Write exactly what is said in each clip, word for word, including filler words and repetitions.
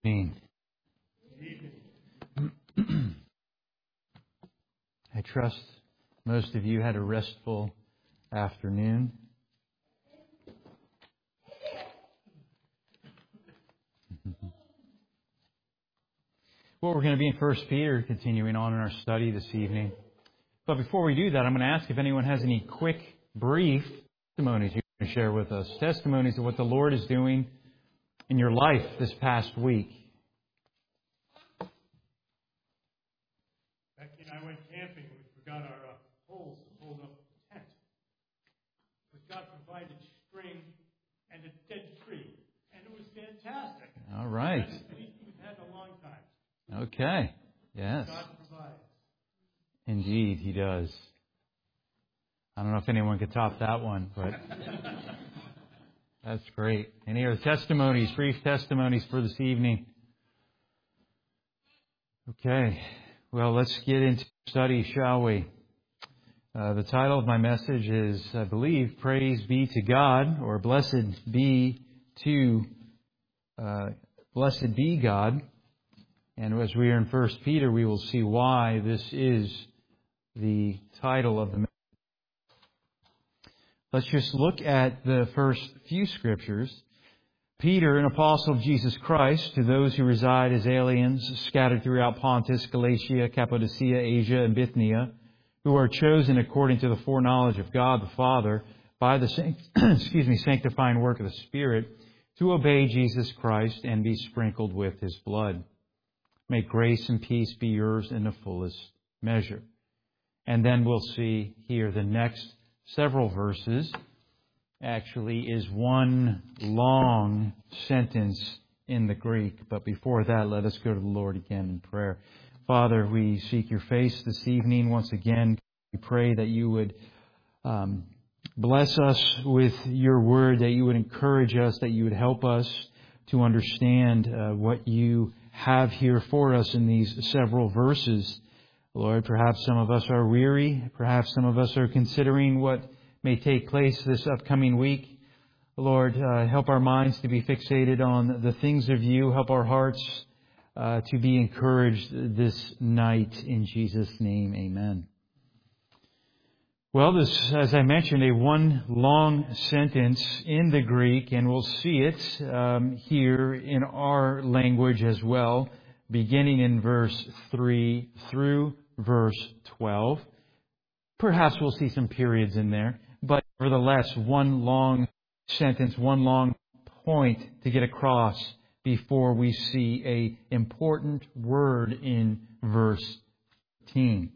evening. I trust most of you had a restful afternoon. Well, we're going to be in First Peter, continuing on in our study this evening. But before we do that, I'm going to ask if anyone has any quick, brief testimonies you can share with us. Testimonies of what the Lord is doing in your life this past week. Becky and I went camping. We forgot our uh, poles to hold up the tent. But God provided string and a dead tree. And it was fantastic. All right. That's the best we've had in a long time. Okay. Yes. God provides. Indeed, He does. I don't know if anyone could top that one, but that's great. Any other testimonies, brief testimonies for this evening? Okay. Well, let's get into study, shall we? Uh, the title of my message is, I believe, Praise Be to God, or Blessed Be to, uh, Blessed Be God. And as we are in First Peter, we will see why this is the title of the message. Let's just look at the first few scriptures. Peter, an apostle of Jesus Christ, to those who reside as aliens scattered throughout Pontus, Galatia, Cappadocia, Asia, and Bithynia, who are chosen according to the foreknowledge of God the Father by the excuse me, sanctifying work of the Spirit, to obey Jesus Christ and be sprinkled with His blood. May grace and peace be yours in the fullest measure. And then we'll see here the next several verses actually is one long sentence in the Greek. But before that, let us go to the Lord again in prayer. Father, we seek your face this evening once again. We pray that you would um, bless us with your word, that you would encourage us, that you would help us to understand uh, what you have here for us in these several verses. Lord, perhaps some of us are weary. Perhaps some of us are considering what may take place this upcoming week. Lord, uh, help our minds to be fixated on the things of you. Help our hearts uh, to be encouraged this night. In Jesus' name, amen. Well, this, as I mentioned, a one long sentence in the Greek, and we'll see it um, here in our language as well, beginning in verse three through verse twelve. Perhaps we'll see some periods in there, but nevertheless, one long sentence, one long point to get across before we see a important word in verse fifteen.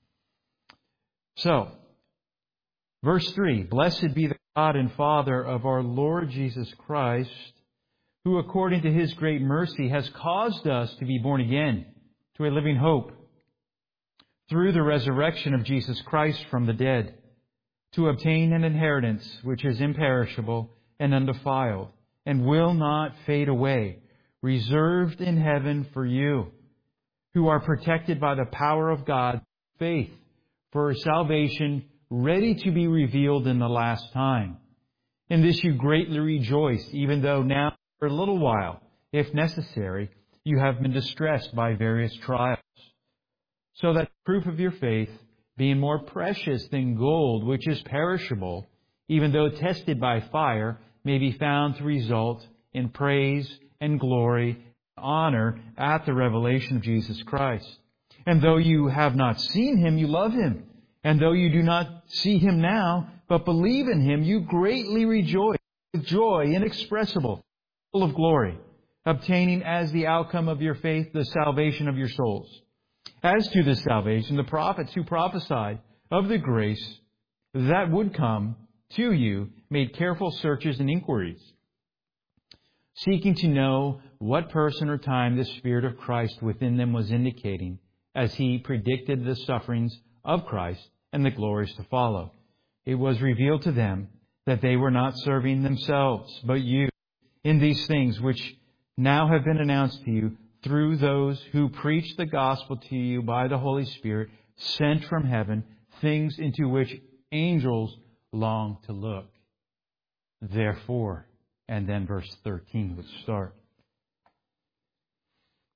So, verse three, Blessed be the God and Father of our Lord Jesus Christ, who according to His great mercy has caused us to be born again to a living hope through the resurrection of Jesus Christ from the dead, to obtain an inheritance which is imperishable and undefiled and will not fade away, reserved in heaven for you, who are protected by the power of God, faith, for salvation ready to be revealed in the last time. In this you greatly rejoice, even though now for a little while, if necessary, you have been distressed by various trials, so that the proof of your faith, being more precious than gold, which is perishable, even though tested by fire, may be found to result in praise and glory and honor at the revelation of Jesus Christ. And though you have not seen Him, you love Him. And though you do not see Him now, but believe in Him, you greatly rejoice with joy inexpressible, full of glory, obtaining as the outcome of your faith the salvation of your souls. As to this salvation, the prophets who prophesied of the grace that would come to you made careful searches and inquiries, seeking to know what person or time the Spirit of Christ within them was indicating, as He predicted the sufferings of Christ and the glories to follow. It was revealed to them that they were not serving themselves, but you, in these things which now have been announced to you through those who preach the gospel to you by the Holy Spirit, sent from heaven, things into which angels long to look. Therefore, and then verse thirteen would start.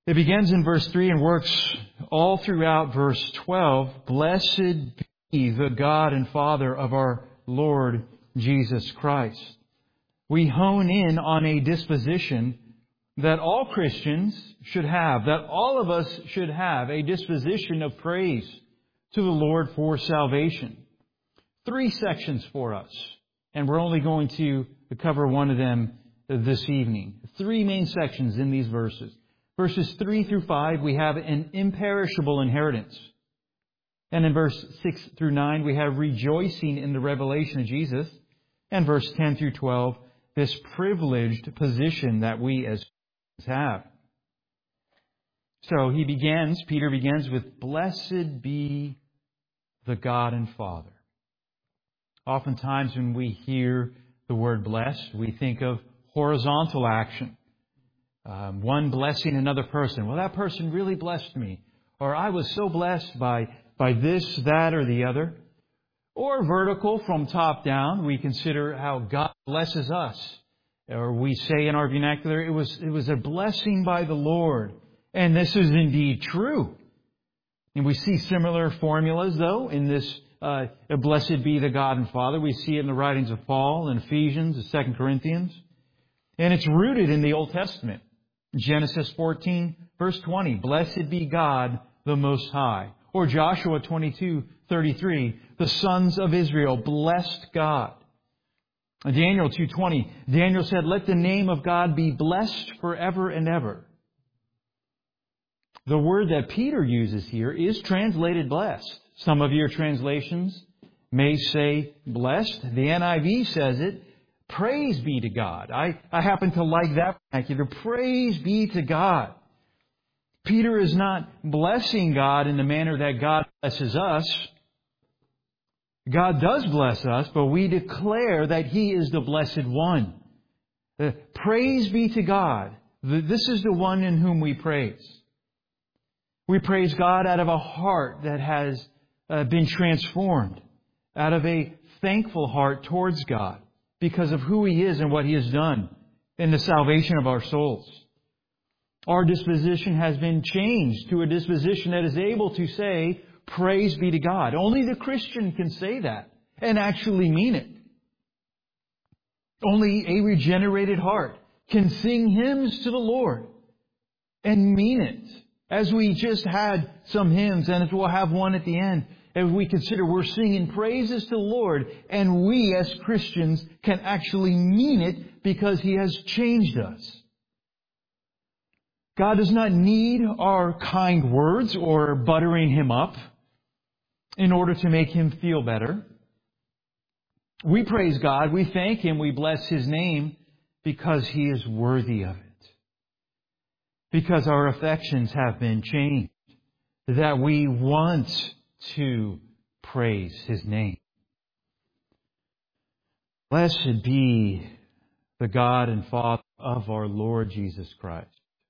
It begins in verse three and works all throughout verse twelve. Blessed be the God and Father of our Lord Jesus Christ. We hone in on a disposition that all Christians should have, that all of us should have, a disposition of praise to the Lord for salvation. Three sections for us, and we're only going to cover one of them this evening. Three main sections in these verses. Verses three through five, we have an imperishable inheritance. And in verse six through nine, we have rejoicing in the revelation of Jesus. And verse ten through twelve, this privileged position that we as Christians have. So he begins, Peter begins with, Blessed be the God and Father. Oftentimes when we hear the word blessed, we think of horizontal action. Um, one blessing another person. Well, that person really blessed me. Or I was so blessed by, by this, that, or the other. Or vertical, from top down, we consider how God blesses us. Or we say in our vernacular, it was, it was a blessing by the Lord. And this is indeed true. And we see similar formulas, though, in this uh, blessed be the God and Father. We see it in the writings of Paul in Ephesians and Second Corinthians. And it's rooted in the Old Testament. Genesis fourteen, verse twenty, Blessed be God the Most High. Or Joshua twenty-two, thirty-three, the sons of Israel blessed God. Daniel two twenty, Daniel said, Let the name of God be blessed forever and ever. The word that Peter uses here is translated blessed. Some of your translations may say blessed. The N I V says it. Praise be to God. I, I happen to like that vernacular. Praise be to God. Peter is not blessing God in the manner that God blesses us. God does bless us, but we declare that He is the blessed one. Uh, praise be to God. This is the one in whom we praise. We praise God out of a heart that has uh, been transformed, out of a thankful heart towards God, because of who He is and what He has done in the salvation of our souls. Our disposition has been changed to a disposition that is able to say, Praise be to God. Only the Christian can say that and actually mean it. Only a regenerated heart can sing hymns to the Lord and mean it. As we just had some hymns, and as we'll have one at the end, as we consider we're singing praises to the Lord, and we as Christians can actually mean it because He has changed us. God does not need our kind words or buttering Him up in order to make Him feel better. We praise God, we thank Him, we bless His name because He is worthy of it. Because our affections have been changed, that we want to praise His name. Blessed be the God and Father of our Lord Jesus Christ.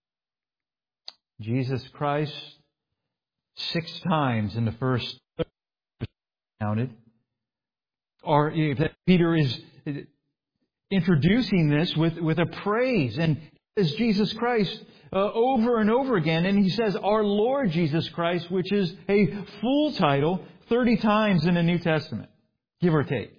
Jesus Christ, six times in the first counted, or Peter is introducing this with, with a praise, and as Jesus Christ uh, over and over again, and he says, our Lord Jesus Christ, which is a full title, thirty times in the New Testament, give or take.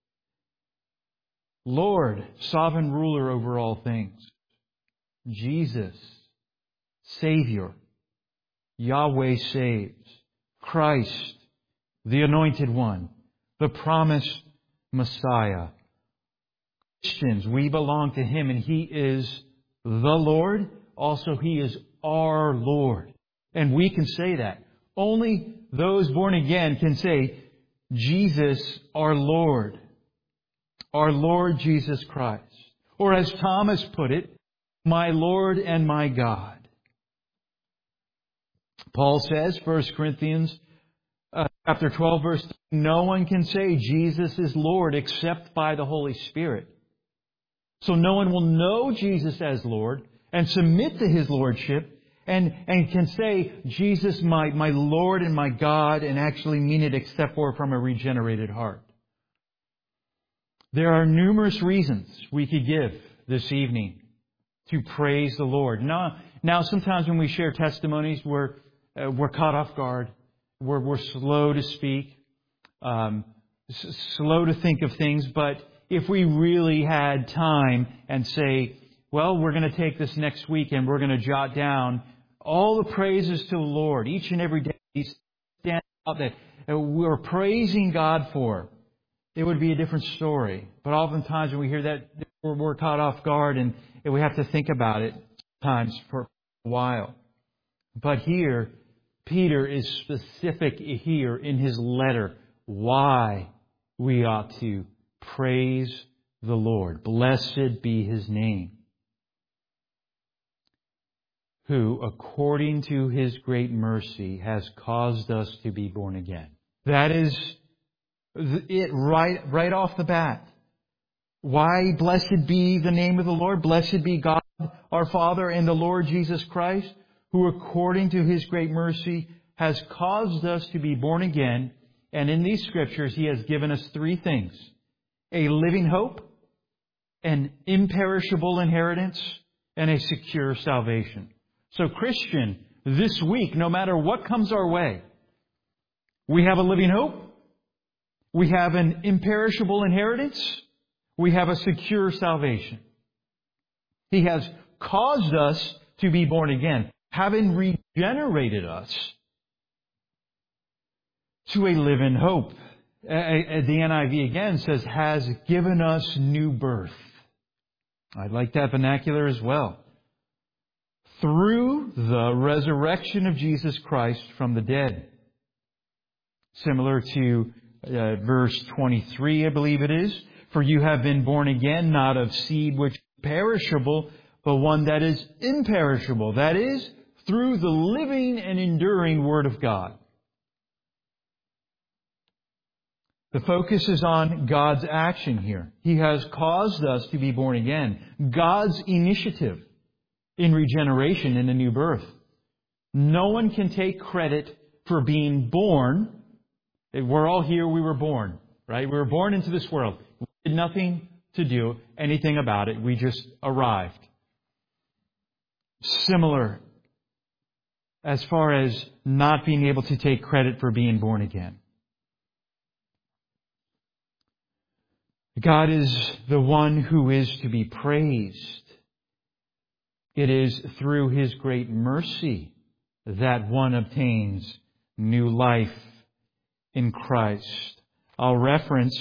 Lord, sovereign ruler over all things. Jesus, Savior. Yahweh saves. Christ, the Anointed One. The promised Messiah. Christians, we belong to Him, and He is the Lord. Also, He is our Lord. And we can say that. Only those born again can say, Jesus, our Lord. Our Lord Jesus Christ. Or as Thomas put it, my Lord and my God. Paul says, First Corinthians uh, chapter twelve, verse three, no one can say Jesus is Lord except by the Holy Spirit. So no one will know Jesus as Lord and submit to His Lordship and, and can say, Jesus, my, my Lord and my God, and actually mean it except for from a regenerated heart. There are numerous reasons we could give this evening to praise the Lord. Now, now sometimes when we share testimonies, we're, uh, we're caught off guard. We're, we're slow to speak, um, s- slow to think of things. But if we really had time and say, well, we're going to take this next week and we're going to jot down all the praises to the Lord each and every day, He's stand out that we're praising God for, it would be a different story. But oftentimes when we hear that, we're, we're caught off guard and, and we have to think about it times for a while. But here, Peter is specific here in his letter why we ought to praise the Lord. Blessed be His name, who, according to His great mercy, has caused us to be born again. That is it right, right off the bat. Why blessed be the name of the Lord? Blessed be God, our Father, and the Lord Jesus Christ, who, according to His great mercy, has caused us to be born again. And in these Scriptures, He has given us three things: a living hope, an imperishable inheritance, and a secure salvation. So, Christian, this week, no matter what comes our way, we have a living hope, we have an imperishable inheritance, we have a secure salvation. He has caused us to be born again, having regenerated us to a living hope. The N I V again says, has given us new birth. I like that vernacular as well. Through the resurrection of Jesus Christ from the dead. Similar to uh, verse twenty-three, I believe it is. For you have been born again, not of seed which is perishable, but one that is imperishable. That is, through the living and enduring Word of God. The focus is on God's action here. He has caused us to be born again. God's initiative in regeneration and a new birth. No one can take credit for being born. We're all here, we were born, right? We were born into this world. We did nothing to do anything about it. We just arrived. Similar as far as not being able to take credit for being born again. God is the one who is to be praised. It is through His great mercy that one obtains new life in Christ. I'll reference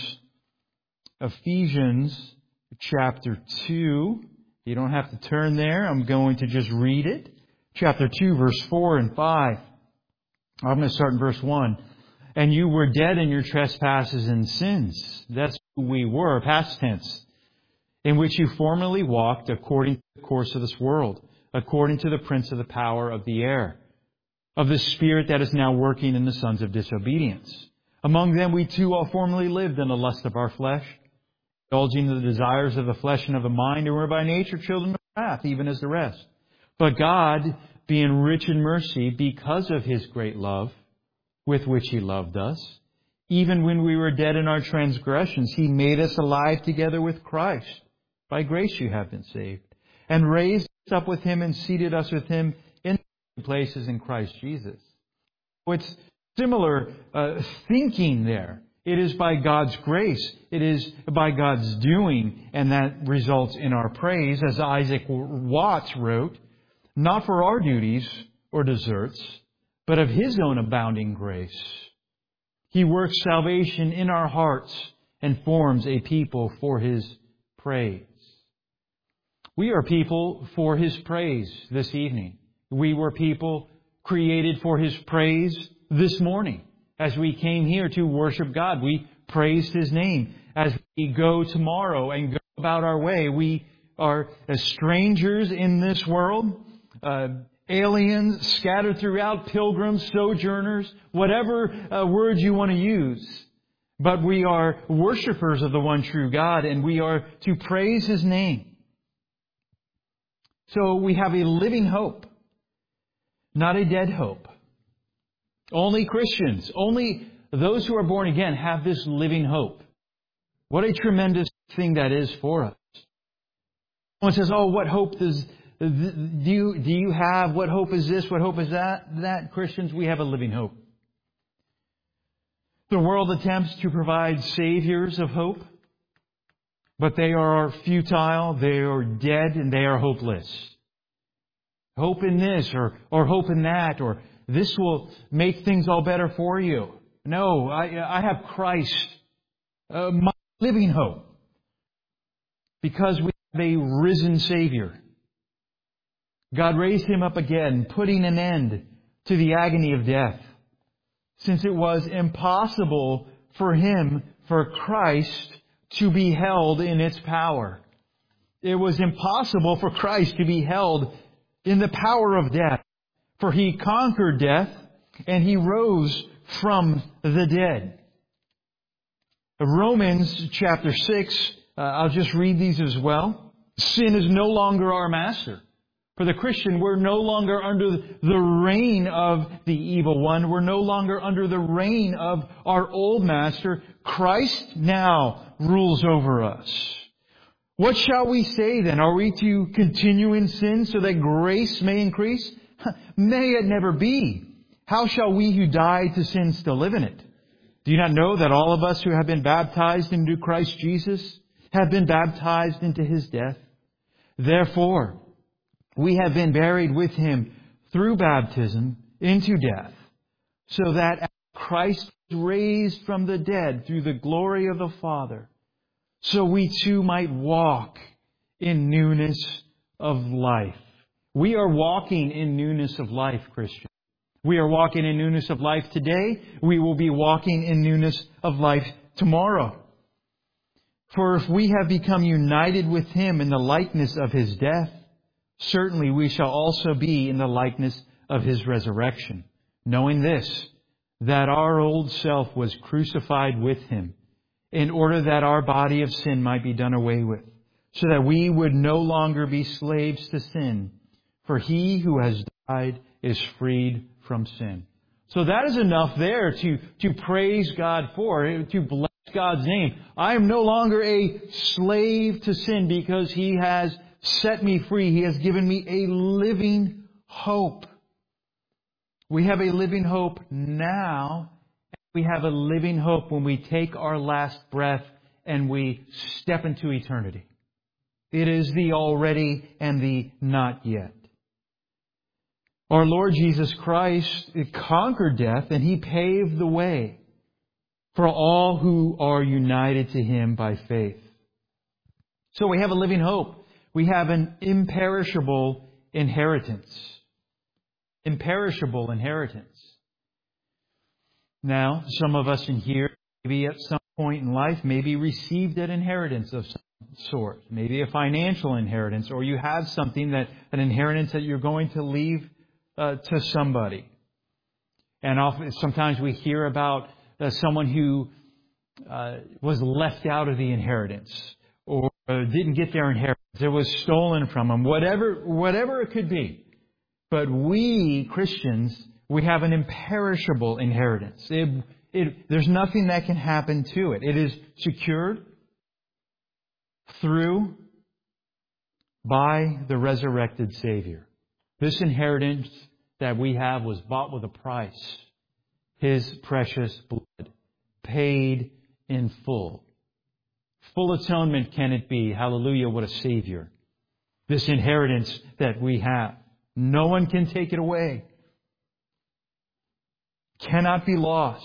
Ephesians chapter two. You don't have to turn there. I'm going to just read it. Chapter two, verse four and five. I'm going to start in verse one. And you were dead in your trespasses and sins. That's who we were, past tense. In which you formerly walked according to the course of this world, according to the prince of the power of the air, of the spirit that is now working in the sons of disobedience. Among them we too all formerly lived in the lust of our flesh, indulging the desires of the flesh and of the mind, and were by nature children of wrath, even as the rest. But God, being rich in mercy, because of His great love, with which He loved us, even when we were dead in our transgressions, He made us alive together with Christ. By grace you have been saved. And raised us up with Him and seated us with Him in places in Christ Jesus. So it's similar uh, thinking there. It is by God's grace. It is by God's doing. And that results in our praise, as Isaac Watts wrote, not for our duties or deserts, but of His own abounding grace. He works salvation in our hearts and forms a people for His praise. We are people for His praise this evening. We were people created for His praise this morning. As we came here to worship God, we praised His name. As we go tomorrow and go about our way, we are as strangers in this world, uh, aliens scattered throughout, pilgrims, sojourners, whatever uh, words you want to use. But we are worshipers of the one true God, and we are to praise His name. So we have a living hope, not a dead hope. Only Christians, only those who are born again have this living hope. What a tremendous thing that is for us. Someone says, oh, what hope does, do you, do you have? What hope is this? What hope is that? That, Christians, we have a living hope. The world attempts to provide saviors of hope, but they are futile, they are dead, and they are hopeless. Hope in this, or, or hope in that, or this will make things all better for you. No, I, I have Christ, uh, my living hope, because we have a risen Savior. God raised Him up again, putting an end to the agony of death, since it was impossible for Him, for Christ, to be held in its power. It was impossible for Christ to be held in the power of death, for He conquered death and He rose from the dead. Romans chapter six, uh, I'll just read these as well. Sin is no longer our master. For the Christian, we're no longer under the reign of the evil one. We're no longer under the reign of our old master. Christ now rules over us. What shall we say then? Are we to continue in sin so that grace may increase? May it never be. How shall we who died to sin still live in it? Do you not know that all of us who have been baptized into Christ Jesus have been baptized into His death? Therefore, we have been buried with Him through baptism into death, so that as Christ was raised from the dead through the glory of the Father, so we too might walk in newness of life. We are walking in newness of life, Christian. We are walking in newness of life today. We will be walking in newness of life tomorrow. For if we have become united with Him in the likeness of His death, certainly we shall also be in the likeness of His resurrection, knowing this, that our old self was crucified with Him, in order that our body of sin might be done away with, so that we would no longer be slaves to sin, for He who has died is freed from sin. So that is enough there to, to praise God for, to bless God's name. I am no longer a slave to sin because He has set me free. He has given me a living hope. We have a living hope now. We have a living hope when we take our last breath and we step into eternity. It is the already and the not yet. Our Lord Jesus Christ conquered death and He paved the way for all who are united to Him by faith. So we have a living hope. We have an imperishable inheritance. Imperishable inheritance. Now, some of us in here, maybe at some point in life, maybe received an inheritance of some sort. Maybe a financial inheritance, or you have something that, an inheritance that you're going to leave uh, to somebody. And often, sometimes we hear about uh, someone who uh, was left out of the inheritance, or uh, didn't get their inheritance. It was stolen from them. Whatever, whatever it could be. But we, Christians, we have an imperishable inheritance. It, it, there's nothing that can happen to it. It is secured through, by the resurrected Savior. This inheritance that we have was bought with a price. His precious blood, paid in full. Full atonement can it be. Hallelujah, what a Savior. This inheritance that we have. No one can take it away. Cannot be lost.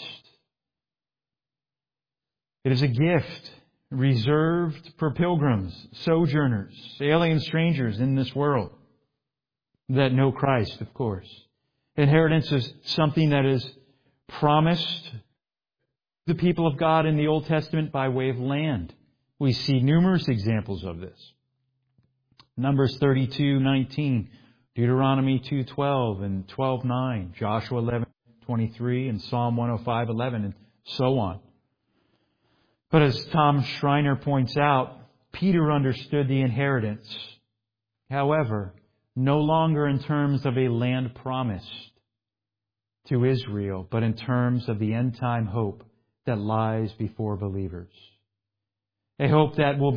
It is a gift reserved for pilgrims, sojourners, alien strangers in this world that know Christ, of course. Inheritance is something that is promised to the people of God in the Old Testament by way of land. We see numerous examples of this. Numbers thirty-two nineteen, Deuteronomy two twelve and twelve nine, Joshua eleven twenty-three, and Psalm one oh five eleven, and so on. But as Tom Schreiner points out, Peter understood the inheritance. However, no longer in terms of a land promised to Israel, but in terms of the end-time hope that lies before believers. A hope that will be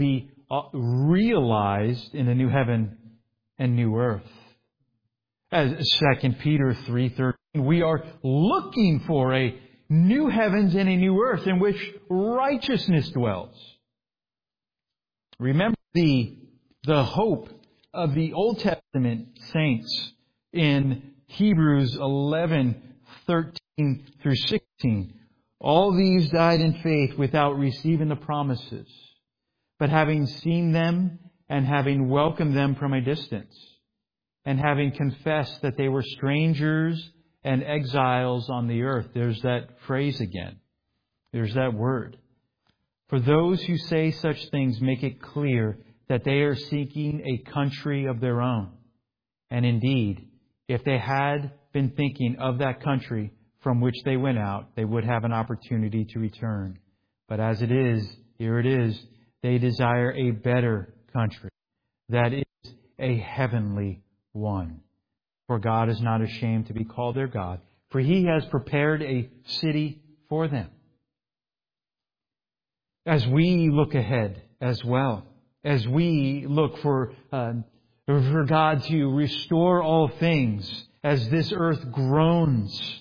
realized in a new heaven and new earth. As Second Peter three thirteen, we are looking for a new heavens and a new earth in which righteousness dwells. Remember the, the hope of the Old Testament saints in Hebrews eleven thirteen through sixteen. All these died in faith without receiving the promises, but having seen them and having welcomed them from a distance, and having confessed that they were strangers and exiles on the earth. There's that phrase again. There's that word. For those who say such things make it clear that they are seeking a country of their own. And indeed, if they had been thinking of that country from which they went out, they would have an opportunity to return. But as it is, here it is, they desire a better country, that is a heavenly one. For God is not ashamed to be called their God, for He has prepared a city for them. As we look ahead as well, as we look for, uh, for God to restore all things, as this earth groans,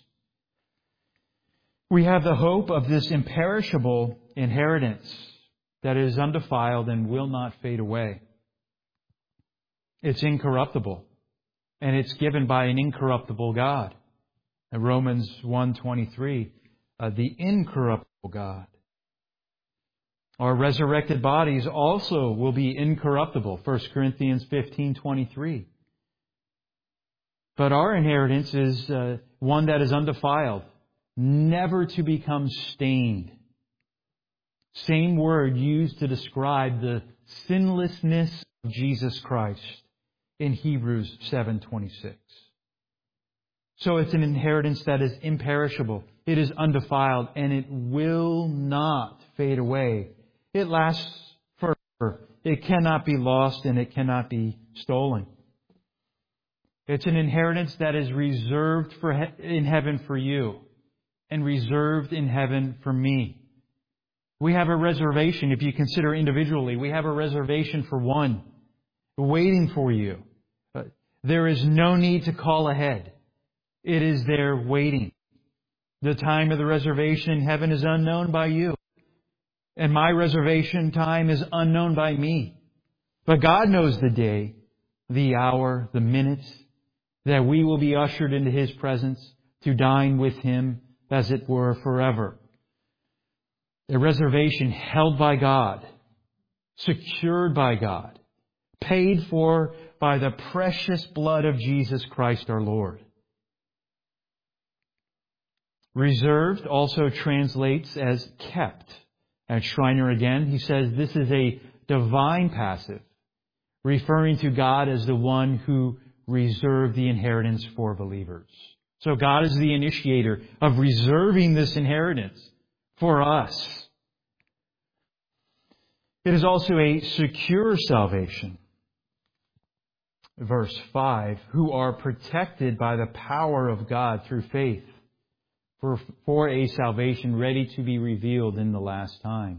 we have the hope of this imperishable inheritance that is undefiled and will not fade away. It's incorruptible, and it's given by an incorruptible God. In Romans one twenty-three, uh, the incorruptible God. Our resurrected bodies also will be incorruptible. First Corinthians fifteen twenty-three. But our inheritance is uh, one that is undefiled, never to become stained. Same word used to describe the sinlessness of Jesus Christ in Hebrews seven twenty-six. So it's an inheritance that is imperishable. It is undefiled, and it will not fade away. It lasts forever. It cannot be lost, and it cannot be stolen. It's an inheritance that is reserved for he- in heaven for you, and reserved in heaven for me. We have a reservation, if you consider individually, we have a reservation for one, waiting for you. Uh, there is no need to call ahead. It is there waiting. The time of the reservation in heaven is unknown by you. And my reservation time is unknown by me. But God knows the day, the hour, the minutes that we will be ushered into His presence to dine with Him, as it were, forever. A reservation held by God, secured by God, paid for by the precious blood of Jesus Christ our Lord. Reserved also translates as kept. At Schreiner again, he says this is a divine passive, referring to God as the one who reserved the inheritance for believers. So God is the initiator of reserving this inheritance for us. It is also a secure salvation. Verse five, who are protected by the power of God through faith for, for a salvation ready to be revealed in the last time.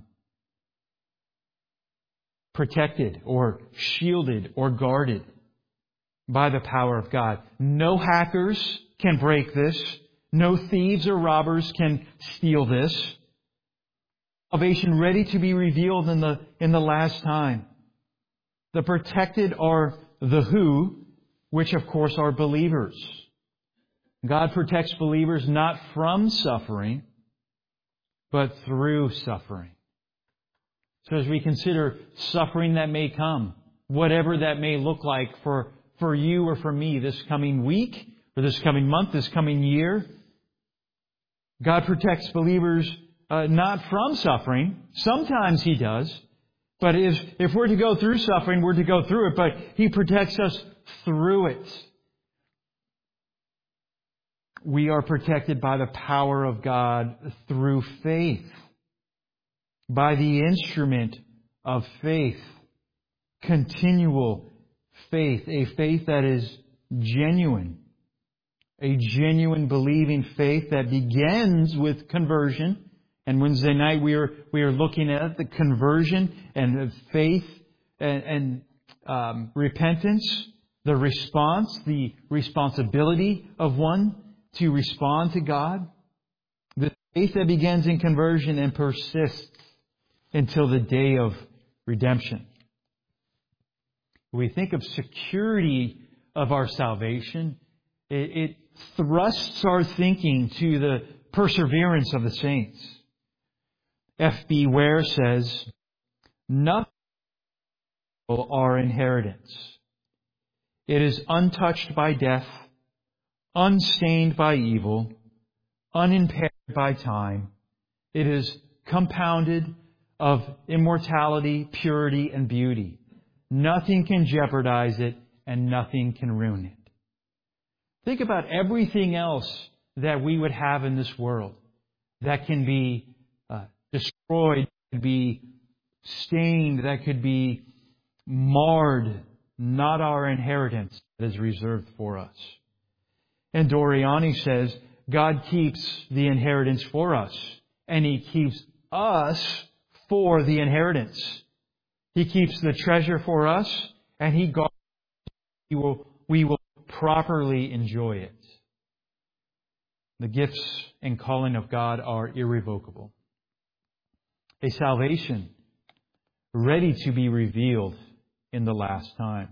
Protected or shielded or guarded by the power of God. No hackers can break this. No thieves or robbers can steal this. Salvation ready to be revealed in the, in the last time. The protected are the who, which of course are believers. God protects believers not from suffering, but through suffering. So as we consider suffering that may come, whatever that may look like for, for you or for me this coming week, or this coming month, this coming year, God protects believers uh, not from suffering. Sometimes He does. But if, if we're to go through suffering, we're to go through it. But He protects us through it. We are protected by the power of God through faith. By the instrument of faith. Continual faith. A faith that is genuine. A genuine believing faith that begins with conversion. And Wednesday night we are we are looking at the conversion and the faith and, and um, repentance, the response, the responsibility of one to respond to God. The faith that begins in conversion and persists until the day of redemption. We think of security of our salvation. It, it thrusts our thinking to the perseverance of the saints. F B Ware says, nothing is our inheritance. It is untouched by death, unstained by evil, unimpaired by time. It is compounded of immortality, purity, and beauty. Nothing can jeopardize it, and nothing can ruin it. Think about everything else that we would have in this world that can be uh, destroyed, that could be stained, that could be marred. Not our inheritance that is reserved for us. And Doriani says, God keeps the inheritance for us, and He keeps us for the inheritance. He keeps the treasure for us, and He guards it. We will, we will properly enjoy it. The gifts and calling of God are irrevocable. A salvation ready to be revealed in the last time.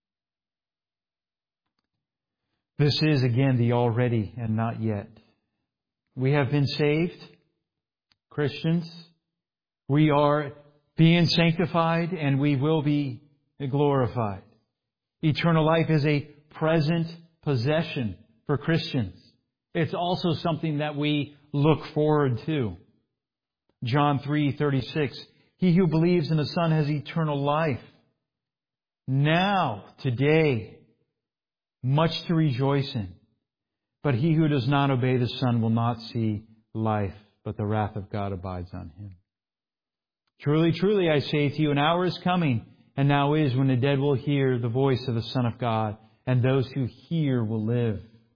This is, again, the already and not yet. We have been saved, Christians. We are being sanctified, and we will be glorified. Eternal life is a present possession for Christians. It's also something that we look forward to. John three thirty-six, he who believes in the Son has eternal life. Now, today, much to rejoice in. But he who does not obey the Son will not see life, but the wrath of God abides on him. Truly, truly, I say to you, an hour is coming, and now is, when the dead will hear the voice of the Son of God, and those who hear will live.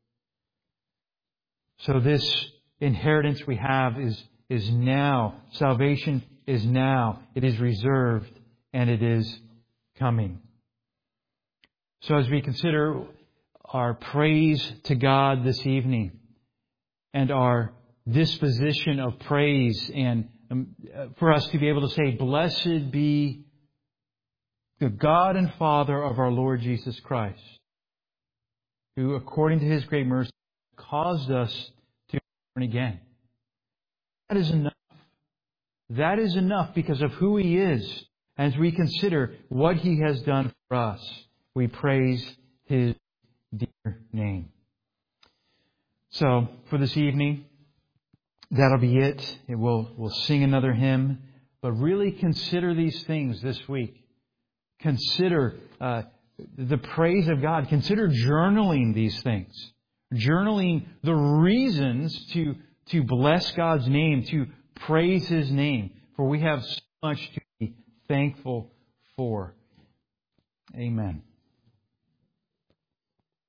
So this inheritance we have is, is now. Salvation is now. It is reserved, and it is coming. So as we consider our praise to God this evening and our disposition of praise, and um, for us to be able to say, blessed be the God and Father of our Lord Jesus Christ, who according to His great mercy caused us to be born again. That is enough. That is enough because of who He is. As we consider what He has done for us, we praise His dear name. So, for this evening, that'll be it. it will, we'll sing another hymn. But really consider these things this week. Consider uh, the praise of God. Consider journaling these things. Journaling the reasons to, to bless God's name, to praise His name. For we have so much to be thankful for. Amen.